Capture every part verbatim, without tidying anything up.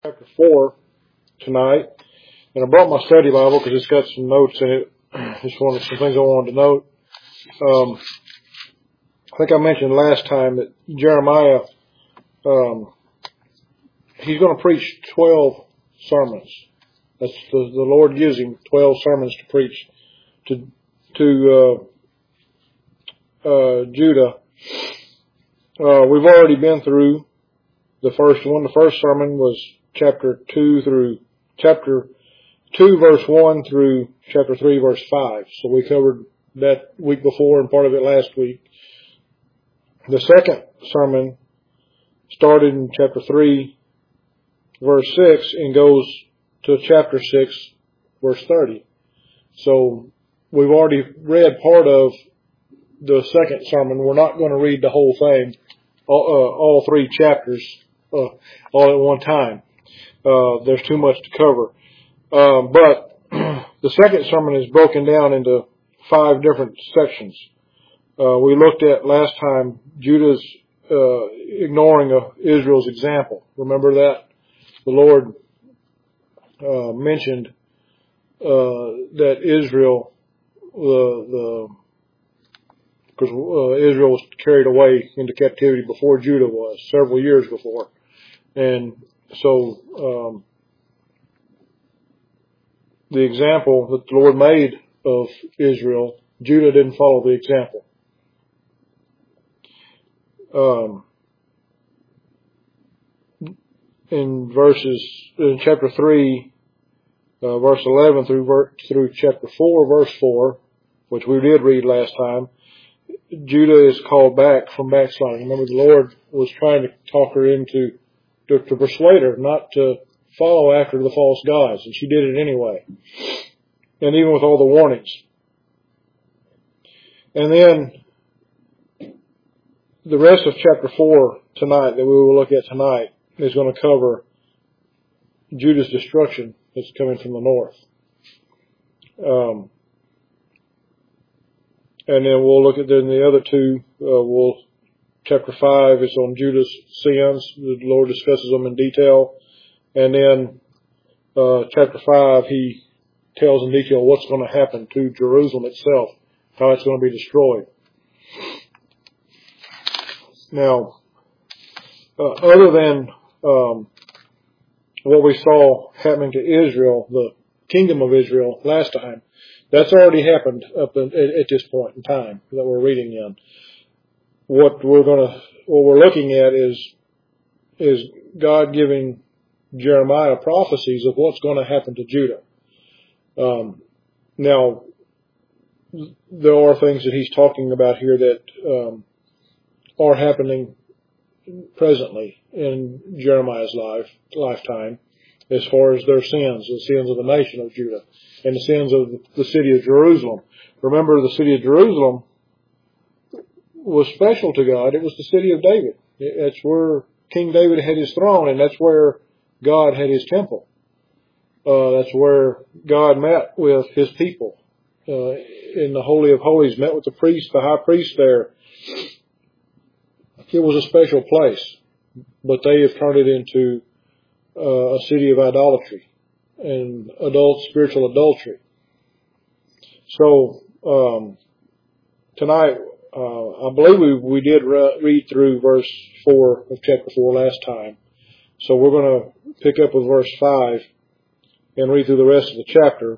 Chapter four tonight, and I brought my study Bible because it's got some notes in it. Just wanted some things I wanted to note. Um, I think I mentioned last time that Jeremiah, um, he's going to preach twelve sermons. That's the, the Lord gives him twelve sermons to preach to to uh, uh, Judah. Uh, we've already been through the first one. The first sermon was chapter two through chapter two, verse one through chapter three, verse five. So we covered that week before and part of it last week. The second sermon started in chapter three, verse six, and goes to chapter six, verse thirty. So we've already read part of the second sermon. We're not going to read the whole thing, all, uh, all three chapters, uh, all at one time. Uh, there's too much to cover. Um, but the second sermon is broken down into five different sections. Uh, we looked at last time Judah's uh, ignoring of Israel's example. Remember that? The Lord uh, mentioned uh, that Israel, the the because uh, Israel was carried away into captivity before Judah was, several years before, and so um, the example that the Lord made of Israel, Judah didn't follow the example. Um, in verses, in chapter three, uh, verse eleven through ver- through chapter four, verse four, which we did read last time, Judah is called back from backsliding. Remember, the Lord was trying to talk her into, to, to persuade her not to follow after the false gods, and she did it anyway. And even with all the warnings. And then the rest of chapter four tonight that we will look at tonight is going to cover Judah's destruction that's coming from the north. Um, and then we'll look at then the other two. Uh, we'll chapter five is on Judah's sins. The Lord discusses them in detail. And then uh, chapter five, he tells in detail what's going to happen to Jerusalem itself, how it's going to be destroyed. Now, uh, other than um, what we saw happening to Israel, the kingdom of Israel last time, that's already happened up in, at, at this point in time that we're reading in. What we're going to, what we're looking at is is God giving Jeremiah prophecies of what's going to happen to Judah. Um, now, there are things that he's talking about here that um, are happening presently in Jeremiah's life lifetime, as far as their sins, the sins of the nation of Judah, and the sins of the city of Jerusalem. Remember, the city of Jerusalem was special to God. It was the city of David. That's where King David had his throne, and that's where God had his temple. Uh, that's where God met with his people uh, in the Holy of Holies, met with the priest, the high priest there. It was a special place, but they have turned it into uh, a city of idolatry and adult spiritual adultery. So um, tonight, uh, I believe we, we did re- read through verse four of chapter four last time. So we're going to pick up with verse five and read through the rest of the chapter.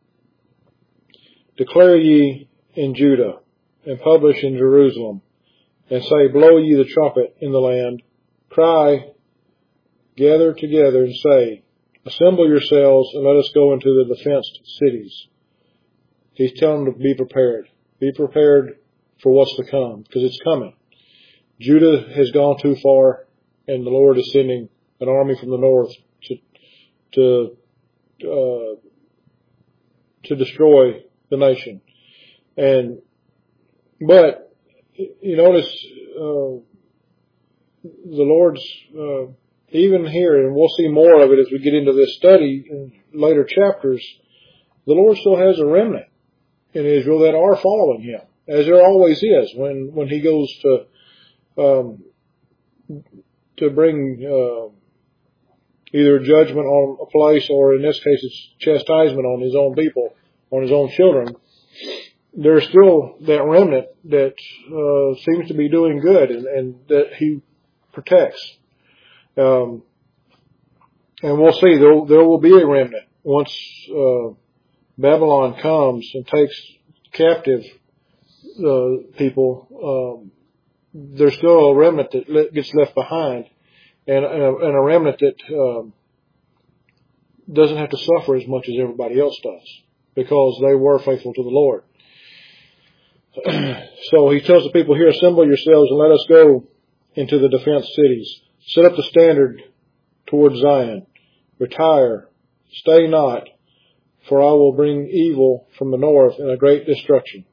Declare ye in Judah, and publish in Jerusalem, and say, blow ye the trumpet in the land, cry, gather together, and say, assemble yourselves, and let us go into the defenced cities. He's telling them to be prepared. Be prepared for what's to come, because it's coming. Judah has gone too far, and the Lord is sending an army from the north to to uh, to destroy the nation. And but you notice uh, the Lord's uh, even here, and we'll see more of it as we get into this study in later chapters. The Lord still has a remnant in Israel that are following Him, as there always is when when He goes to um, to bring. Uh, either judgment on a place or in this case it's chastisement on his own people, on his own children, there's still that remnant that uh, seems to be doing good and, and that he protects. Um, and we'll see, there, there will be a remnant once uh, Babylon comes and takes captive uh, people. Um, there's still a remnant that gets left behind, and, and, a, and a remnant that um, doesn't have to suffer as much as everybody else does because they were faithful to the Lord. So he tells the people here, assemble yourselves and let us go into the defense cities. Set up the standard towards Zion. Retire. Stay not, for I will bring evil from the north and a great destruction.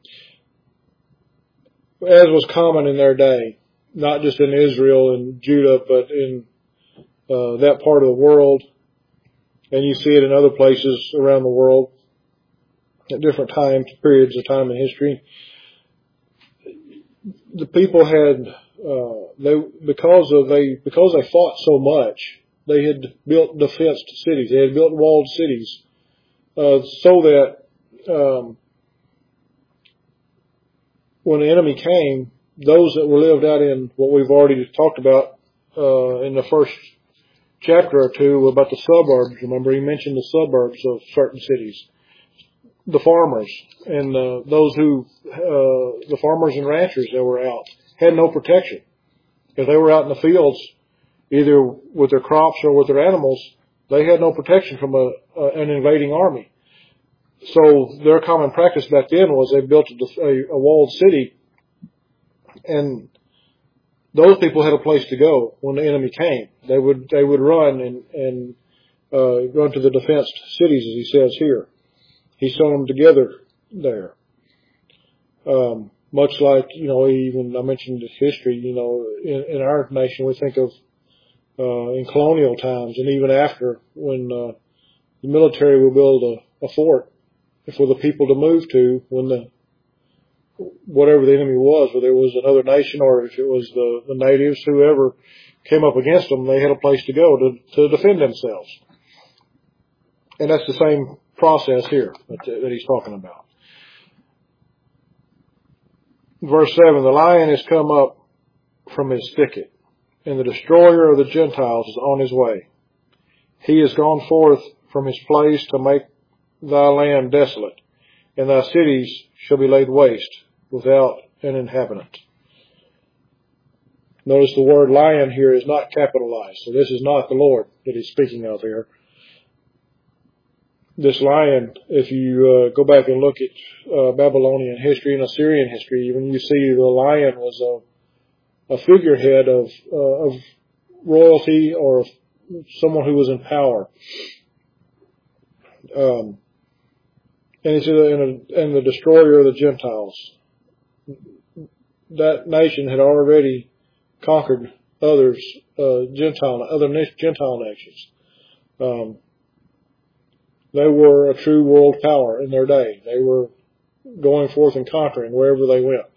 As was common in their day, not just in Israel and Judah, but in uh, that part of the world. And you see it in other places around the world at different times, periods of time in history. The people had, uh, they, because of they, because they fought so much, they had built defense cities. They had built walled cities, uh, so that, um, when the enemy came, those that were lived out in what we've already talked about, uh, in the first chapter or two about the suburbs. Remember, he mentioned the suburbs of certain cities. The farmers and uh, those who, uh, the farmers and ranchers that were out had no protection. If they were out in the fields, either with their crops or with their animals, they had no protection from a, a, an invading army. So their common practice back then was they built a, a, a walled city, and those people had a place to go when the enemy came. They would they would run and and uh, run to the defensed cities, as he says here. He sewn them together there. Um, much like, you know, even I mentioned history, you know, in, in our nation we think of uh, in colonial times and even after when uh, the military would build a, a fort for the people to move to when the whatever the enemy was, whether it was another nation or if it was the, the natives, whoever came up against them, they had a place to go to, to defend themselves. And that's the same process here that, that he's talking about. Verse seven, the lion has come up from his thicket, and the destroyer of the Gentiles is on his way. He is gone forth from his place to make thy land desolate, and thy cities shall be laid waste without an inhabitant. Notice the word lion here is not capitalized, so this is not the Lord that he's speaking of here. This lion, if you uh, go back and look at uh, Babylonian history and Assyrian history, even you see the lion was a, a figurehead of, uh, of royalty or of someone who was in power. Um, and he said, and, and the destroyer of the Gentiles. That nation had already conquered others, uh, Gentile, other Gentile nations. Um, They were a true world power in their day. They were going forth and conquering wherever they went.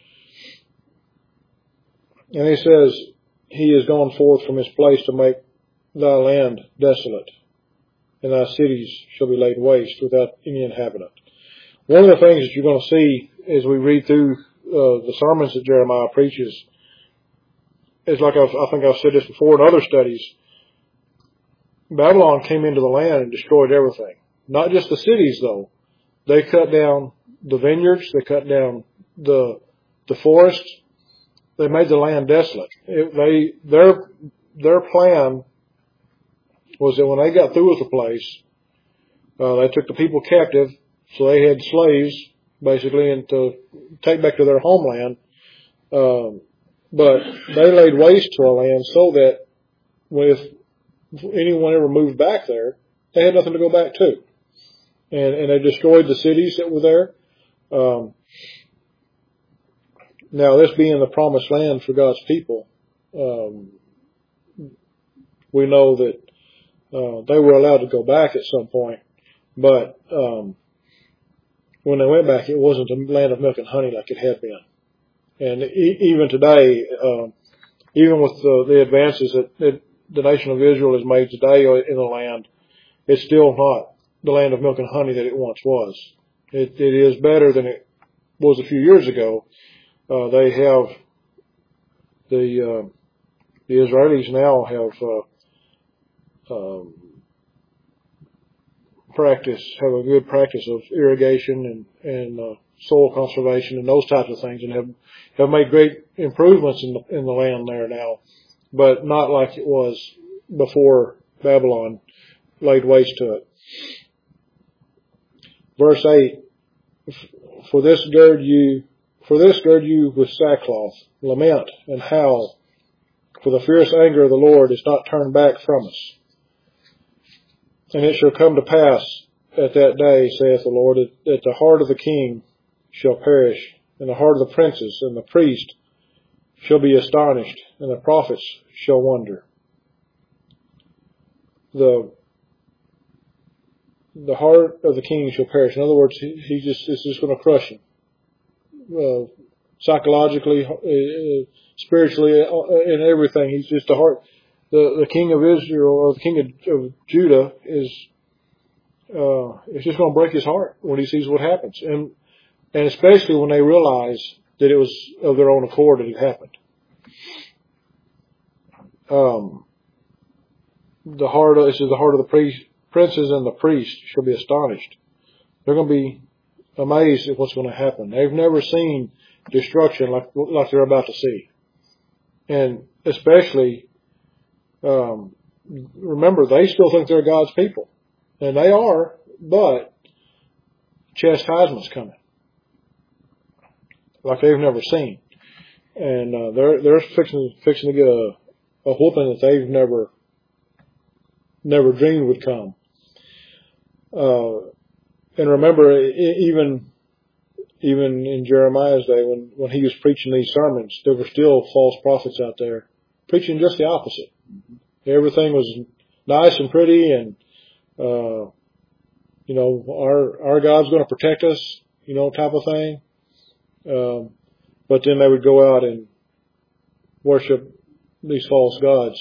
And he says, he is gone forth from his place to make thy land desolate, and thy cities shall be laid waste without any inhabitant. One of the things that you're going to see as we read through uh, the sermons that Jeremiah preaches is, like I've, I think I've said this before in other studies, Babylon came into the land and destroyed everything. Not just the cities, though. They cut down the vineyards. They cut down the the forests. They made the land desolate. It, they their their plan was that when they got through with the place, uh, they took the people captive, so they had slaves basically, and to take back to their homeland. Um, but they laid waste to the land so that with anyone ever moved back there, they had nothing to go back to. And, and they destroyed the cities that were there. Um, now, this being the promised land for God's people, um, we know that uh, they were allowed to go back at some point. But um, when they went back, it wasn't a land of milk and honey like it had been. And e- even today, uh, even with the, the advances that, that the nation of Israel is made today in the land, it's still not the land of milk and honey that it once was. It, it is better than it was a few years ago. Uh, they have the uh, the Israelis now have uh, um, practice have a good practice of irrigation and and uh, soil conservation and those types of things, and have have made great improvements in the in the land there now, but not like it was before Babylon laid waste to it. Verse eight: For this gird you, for this gird you with sackcloth, lament and howl, for the fierce anger of the Lord is not turned back from us. And it shall come to pass at that day, saith the Lord, that, that the heart of the king shall perish, and the heart of the princes and the priest shall be astonished, and the prophets shall wonder. The the heart of the king shall perish. In other words, he, he just it's just going to crush him, uh, psychologically, uh, spiritually, uh, and everything. He's just the heart. The the king of Israel, or the king of, of Judah, is uh, it's just going to break his heart when he sees what happens, and and especially when they realize that it was of their own accord that it happened. Um, the heart of, this is the heart of the priest, princes and the priests shall be astonished. They're going to be amazed at what's going to happen. They've never seen destruction like like they're about to see, and especially. Um, remember, they still think they're God's people, and they are, but chastisement's coming like they've never seen, and uh, they're they're fixing fixing to get a, a whooping that they've never never dreamed would come. Uh, and remember, even even in Jeremiah's day, when when he was preaching these sermons, there were still false prophets out there preaching just the opposite. Everything was nice and pretty, and uh, you know, our our God's going to protect us, you know, type of thing. Um, but then they would go out and worship these false gods.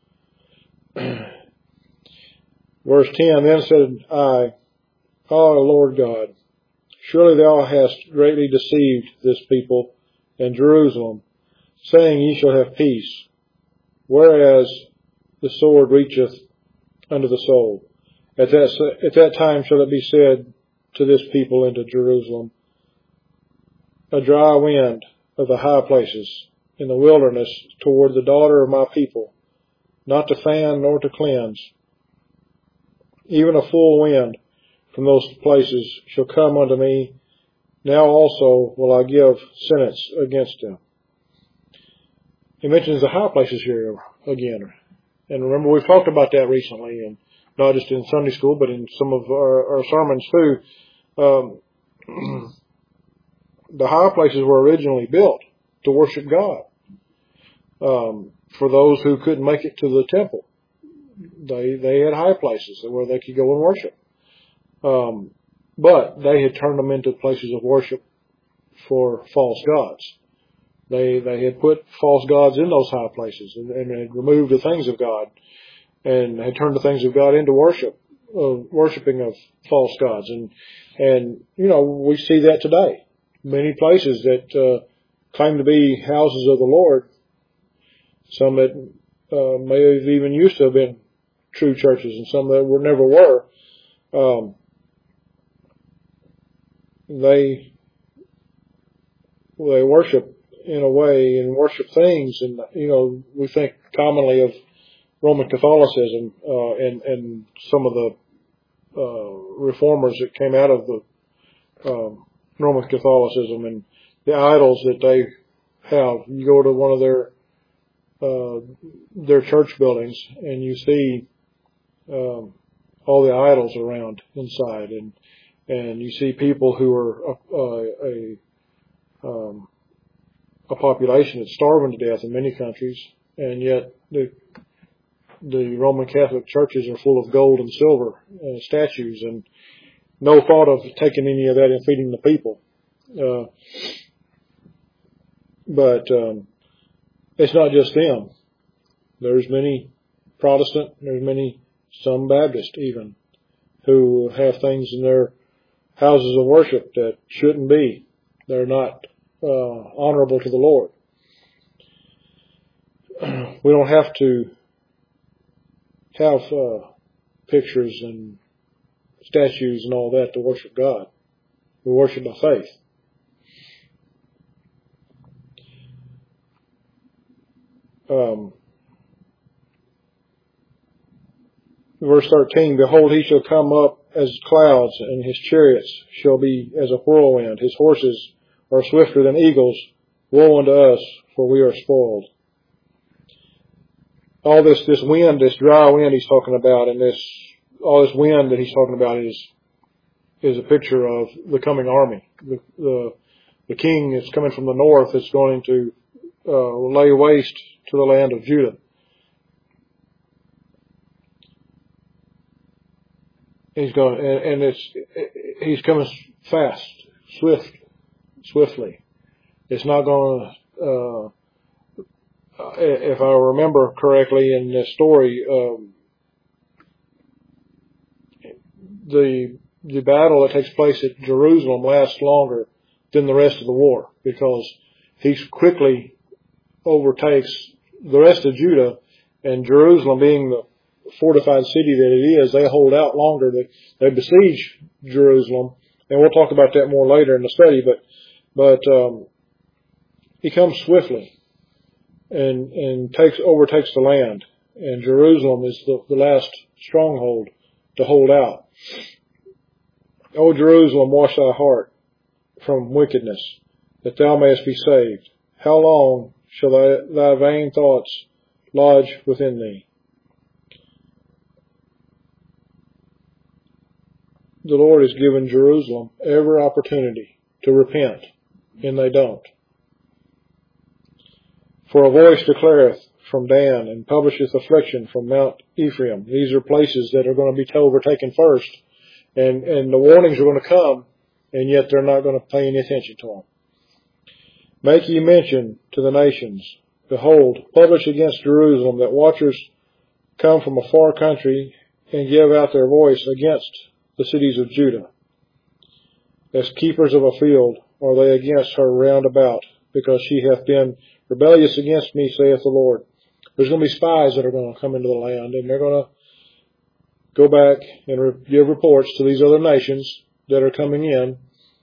Verse ten: Then said I, O Lord God, surely thou hast greatly deceived this people and Jerusalem, saying, Ye shall have peace, whereas the sword reacheth unto the soul. At that, at that time shall it be said to this people and to Jerusalem, a dry wind of the high places in the wilderness toward the daughter of my people, not to fan nor to cleanse. Even a full wind from those places shall come unto me. Now also will I give sentence against them. He mentions the high places here again. And remember, we've talked about that recently, and not just in Sunday school, but in some of our, our sermons too. Um, the high places were originally built to worship God. Um, for those who couldn't make it to the temple, they they had high places where they could go and worship. Um, but they had turned them into places of worship for false gods. They they had put false gods in those high places, and, and had removed the things of God, and had turned the things of God into worship, uh, worshiping of false gods. And and you know, we see that today. Many places that uh, claim to be houses of the Lord, some that uh, may have even used to have been true churches, and some that were never were. Um, they they worship in a way and worship things, and you know, we think commonly of Roman Catholicism uh, and and some of the uh, reformers that came out of the um, Roman Catholicism and the idols that they have. You go to one of their uh, their church buildings and you see um, all the idols around inside, and and you see people who are a, a, um, a population that's starving to death in many countries, and yet the the Roman Catholic churches are full of gold and silver uh, statues, and no thought of taking any of that and feeding the people. Uh, but um, it's not just them. There's many Protestant. There's many, some Baptist even, who have things in their houses of worship that shouldn't be. They're not uh, honorable to the Lord. We don't have to have uh, pictures and statues and all that to worship God. We worship by faith. Um, verse thirteen, behold, he shall come up as clouds, and his chariots shall be as a whirlwind. His horses are swifter than eagles. Woe unto us, for we are spoiled. All this, this wind, this dry wind he's talking about, and this, all this wind that he's talking about is, is a picture of the coming army. The, the, the king is coming from the north is going to, uh, lay waste to the land of Judah. He's going, and, and it's, he's coming fast, swift, swiftly. It's not going to, uh, if I remember correctly in this story, um, the the battle that takes place at Jerusalem lasts longer than the rest of the war, because he quickly overtakes the rest of Judah, and Jerusalem, being the fortified city that it is, they hold out longer. They, they besiege Jerusalem, and we'll talk about that more later in the study. But but um, he comes swiftly and and takes overtakes the land, and Jerusalem is the, the last stronghold to hold out. O Jerusalem, wash thy heart from wickedness, that thou mayest be saved. How long shall thy, thy vain thoughts lodge within thee? The Lord has given Jerusalem every opportunity to repent, and they don't. For a voice declareth from Dan, and publisheth affliction from Mount Ephraim. These are places that are going to be overtaken first, and, and the warnings are going to come, and yet they're not going to pay any attention to them. Make ye mention to the nations. Behold, publish against Jerusalem that watchers come from a far country and give out their voice against the cities of Judah. As keepers of a field are they against her round about, because she hath been rebellious against me, saith the Lord. There's going to be spies that are going to come into the land, and they're going to go back and re- give reports to these other nations that are coming in.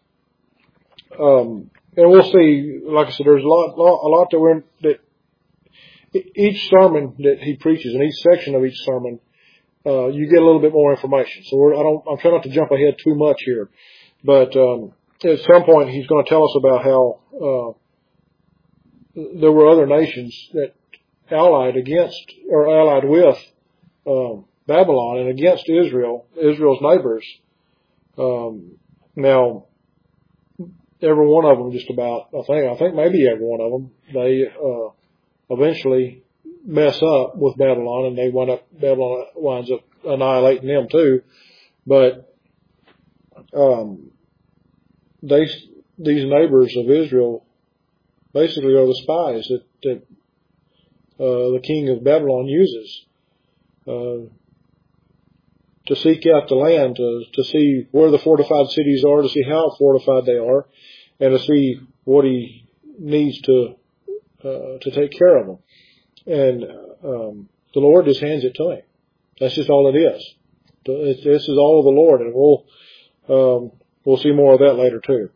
Um, and we'll see, like I said, there's a lot, lot a lot that we're in, that each sermon that he preaches, and each section of each sermon, uh, you get a little bit more information. So we're, I don't, I'm trying not to jump ahead too much here, but um, at some point he's going to tell us about how uh, there were other nations that allied against or allied with um, Babylon and against Israel, Israel's neighbors. Um, now, every one of them, just about, I think, I think maybe every one of them, they uh, eventually mess up with Babylon, and they wind up Babylon winds up annihilating them too. But um, they these neighbors of Israel basically are the spies that, that uh, the king of Babylon uses uh, to seek out the land, to, to see where the fortified cities are, to see how fortified they are, and to see what he needs to uh, to take care of them. And um, the Lord just hands it to him. That's just all it is. It's, this is all of the Lord, and we'll um, we'll see more of that later too.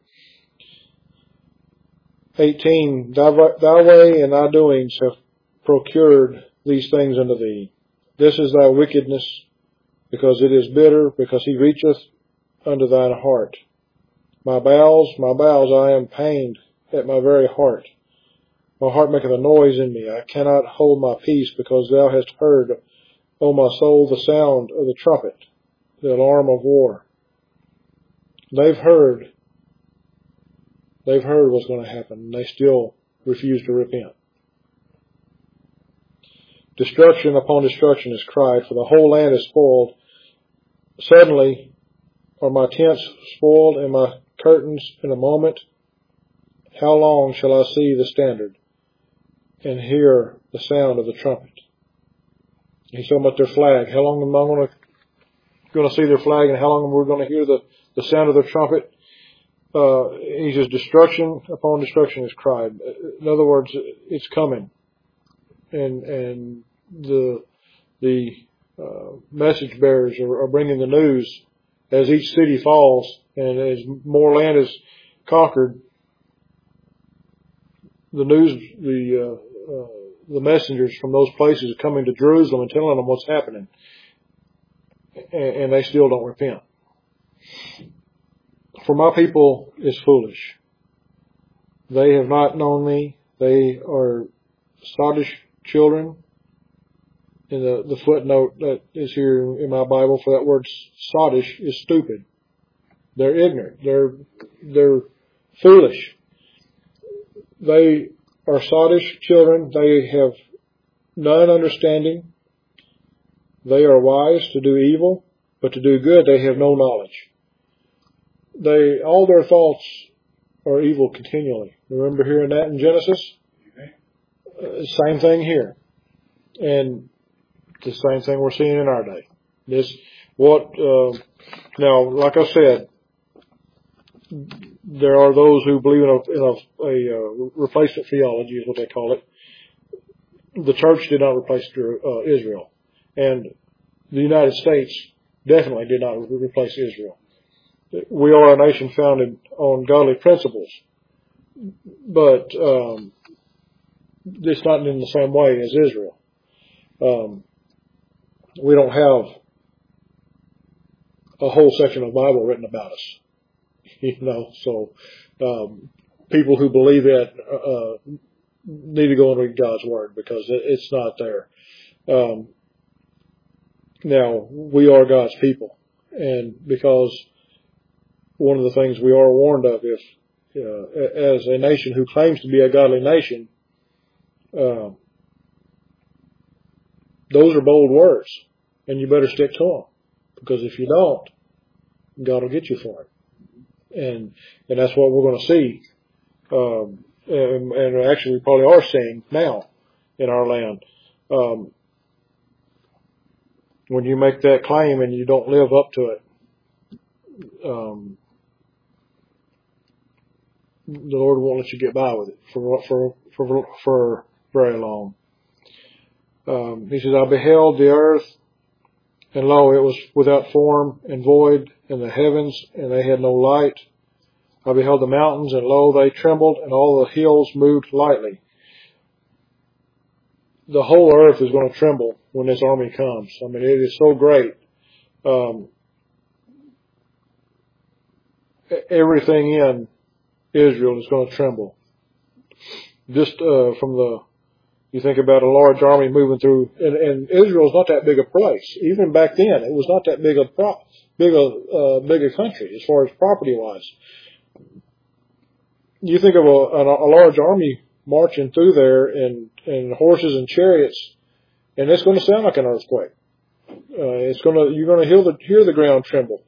eighteen, thy, thy way and thy doings have procured these things unto thee. This is thy wickedness, because it is bitter, because he reacheth unto thine heart. My bowels, my bowels, I am pained at my very heart. My heart maketh a noise in me. I cannot hold my peace, because thou hast heard, O my soul, the sound of the trumpet, the alarm of war. They've heard, they've heard what's going to happen, and they still refuse to repent. Destruction upon destruction is cried, for the whole land is spoiled. Suddenly are my tents spoiled, and my curtains in a moment. How long shall I see the standard, and hear the sound of the trumpet? He's talking about their flag. How long am I going to, going to see their flag, and how long am we going to hear the, the sound of their trumpet? Uh, he says, destruction upon destruction is cried. In other words, it's coming. And, and the, the, uh, message bearers are, are bringing the news as each city falls and as more land is conquered. The news, the, uh, uh, the messengers from those places are coming to Jerusalem and telling them what's happening. And, and they still don't repent. For my people is foolish. They have not known me. They are sottish children. And the, the footnote that is here in my Bible for that word sottish is stupid. They're ignorant. They're, they're foolish. They are sottish children. They have none understanding. They are wise to do evil, but to do good they have no knowledge. They, all their thoughts are evil continually. Remember hearing that in Genesis? Uh, same thing here. And the same thing we're seeing in our day. This, what, uh, now, like I said, there are those who believe in a, in a, a uh, replacement theology is what they call it. The church did not replace uh, Israel. And the United States definitely did not re- replace Israel. We are a nation founded on godly principles, but um, it's not in the same way as Israel. Um, we don't have a whole section of the Bible written about us, you know. So um, people who believe that uh, need to go and read God's Word because it, it's not there. Um, now we are God's people, and because one of the things we are warned of, if uh, as a nation who claims to be a godly nation, uh, those are bold words, and you better stick to them, because if you don't, God will get you for it, and and that's what we're going to see, um, and, and actually we probably are seeing now in our land. Um, when you make that claim and you don't live up to it, um, the Lord won't let you get by with it for for for for very long. Um, he says, I beheld the earth, and lo, it was without form and void, and the heavens, and they had no light. I beheld the mountains, and lo, they trembled, and all the hills moved lightly. The whole earth is going to tremble when this army comes. I mean, it is so great. Um, everything in Israel is going to tremble. Just uh, from the, you think about a large army moving through, and, and Israel's not that big a place. Even back then, it was not that big a pro, big a uh, big a country as far as property wise. You think of a, a, a large army marching through there, and and horses and chariots, and it's going to sound like an earthquake. Uh, it's going to, you're going to hear the hear the ground tremble,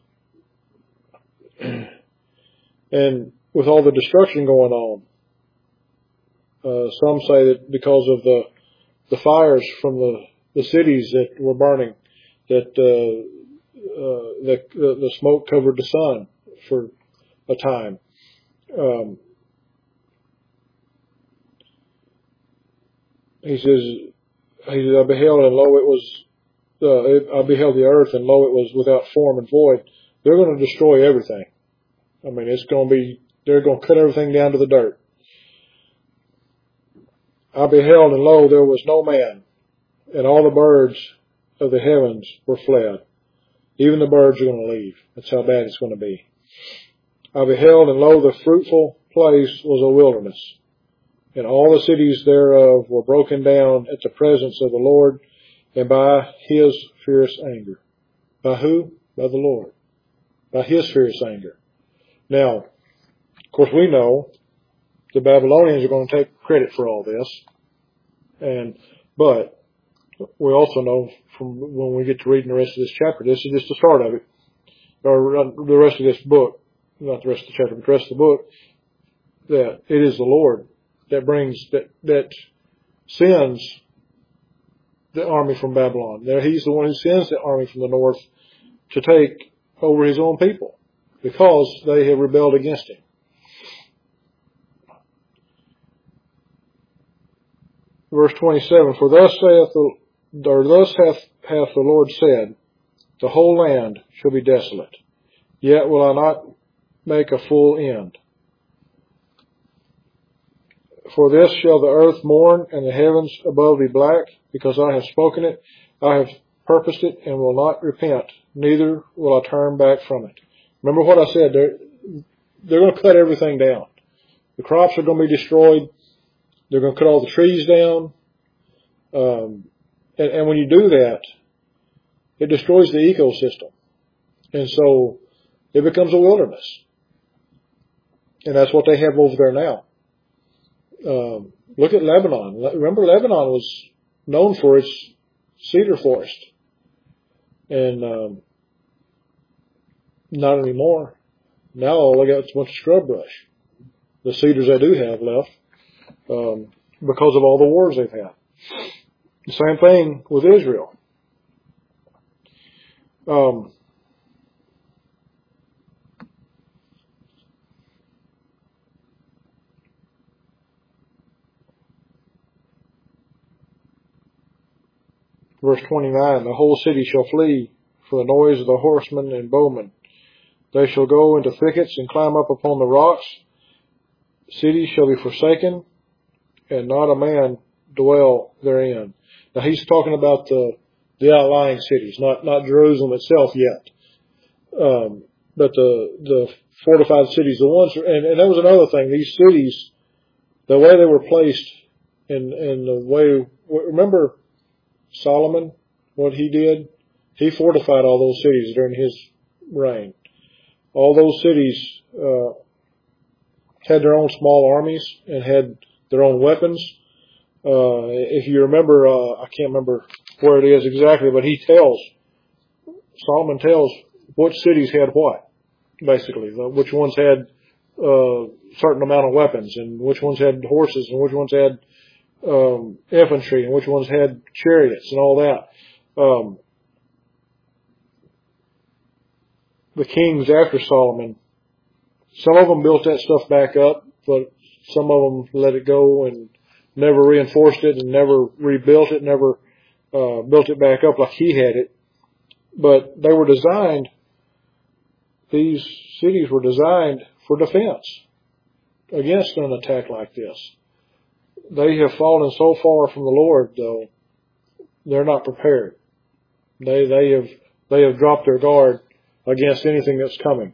and with all the destruction going on. Uh, some say that because of the the fires from the, the cities that were burning, that uh, uh, the, the the smoke covered the sun for a time. Um, he says, he says, I beheld and lo, it was, uh, it, I beheld the earth and lo, it was without form and void. They're going to destroy everything. I mean, it's going to be, they're going to cut everything down to the dirt. I beheld, and lo, there was no man, and all the birds of the heavens were fled. Even the birds are going to leave. That's how bad it's going to be. I beheld, and lo, the fruitful place was a wilderness, and all the cities thereof were broken down at the presence of the Lord, and by his fierce anger. By who? By the Lord. By his fierce anger. Now, of course, we know the Babylonians are going to take credit for all this, and but we also know from when we get to reading the rest of this chapter, this is just the start of it, or the rest of this book, not the rest of the chapter, but the rest of the book, that it is the Lord that brings, that that sends the army from Babylon. There, he's the one who sends the army from the north to take over his own people because they have rebelled against him. Verse twenty-seven, for thus saith the, or thus hath, hath the Lord said, the whole land shall be desolate, yet will I not make a full end. For this shall the earth mourn, and the heavens above be black, because I have spoken it, I have purposed it, and will not repent, neither will I turn back from it. Remember what I said, they're, they're going to cut everything down. The crops are going to be destroyed. They're going to cut all the trees down. Um, and, and when you do that, it destroys the ecosystem. And so it becomes a wilderness. And that's what they have over there now. Um, look at Lebanon. Remember, Lebanon was known for its cedar forest. And um, not anymore. Now all they got is a bunch of scrub brush. The cedars they do have left. Um, because of all the wars they've had. The same thing with Israel. Um, verse twenty-nine, the whole city shall flee for the noise of the horsemen and bowmen. They shall go into thickets and climb up upon the rocks. Cities shall be forsaken, and not a man dwell therein. Now he's talking about the the outlying cities, not not Jerusalem itself yet, um, but the the fortified cities, the ones. And, and that was another thing. These cities, the way they were placed, and and the way. Remember Solomon, what he did? He fortified all those cities during his reign. All those cities uh, had their own small armies and had their own weapons. Uh, if you remember, uh, I can't remember where it is exactly, but he tells, Solomon tells which cities had what, basically. Which ones had a uh, certain amount of weapons, and which ones had horses, and which ones had um, infantry, and which ones had chariots, and all that. Um, the kings after Solomon, some of them built that stuff back up, but some of them let it go and never reinforced it and never rebuilt it, never uh, built it back up like he had it. But they were designed, these cities were designed for defense against an attack like this. They have fallen so far from the Lord, though, they're not prepared. They, they have, they have dropped their guard against anything that's coming.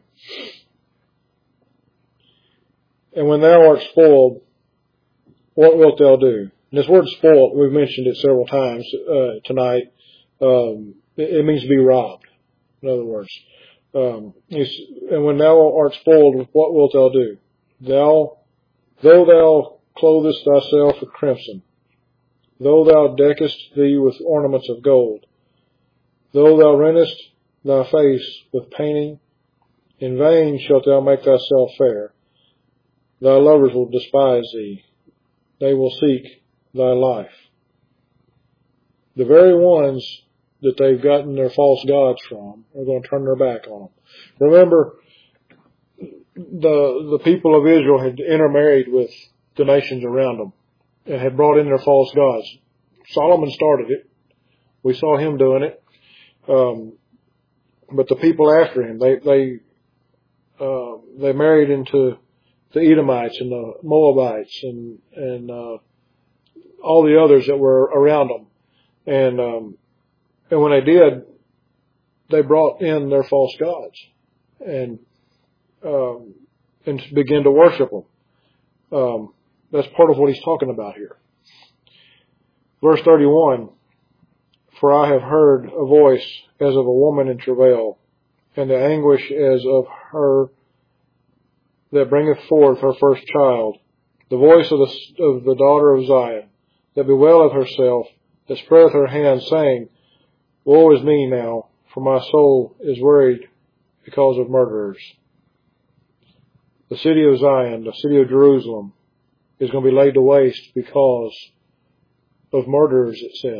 And when thou art spoiled, what wilt thou do? And this word spoiled, we've mentioned it several times uh, tonight. Um, it, it means to be robbed, in other words. Um, and when thou art spoiled, what wilt thou do? Thou, though thou clothest thyself with crimson, though thou deckest thee with ornaments of gold, though thou rentest thy face with painting, in vain shalt thou make thyself fair. Thy lovers will despise thee. They will seek thy life. The very ones that they've gotten their false gods from are going to turn their back on them. Remember, the the people of Israel had intermarried with the nations around them and had brought in their false gods. Solomon started it. We saw him doing it. Um, but the people after him, they they uh, they married into the Edomites and the Moabites and and uh, all the others that were around them, and um, and when they did, they brought in their false gods and um, and began to worship them. Um, that's part of what he's talking about here. Verse thirty-one: For I have heard a voice as of a woman in travail, and the anguish as of her that bringeth forth her first child, the voice of the, of the daughter of Zion, that bewaileth herself, that spreadeth her hands, saying, Woe is me now, for my soul is worried because of murderers. The city of Zion, the city of Jerusalem, is going to be laid to waste because of murderers, it says.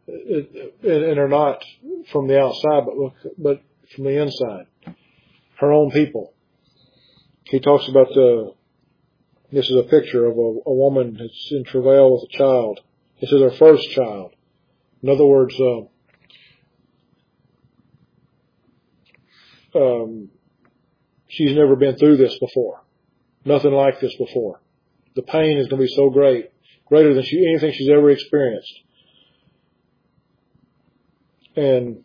it, and, and are not from the outside, but but from the inside. Her own people. He talks about the. This is a picture of a, a woman that's in travail with a child. This is her first child. In other words, uh, um, she's never been through this before. Nothing like this before. The pain is going to be so great, greater than she, anything she's ever experienced. And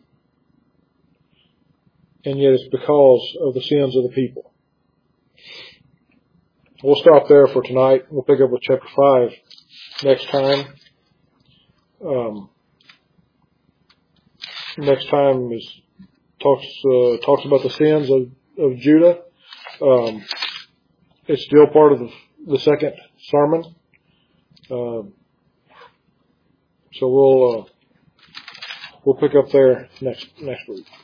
and yet it's because of the sins of the people. We'll stop there for tonight. We'll pick up with chapter five next time. Um, next time is talks uh, talks about the sins of, of Judah. Um, it's still part of the, the second sermon. Um, so we'll uh, we'll pick up there next next week.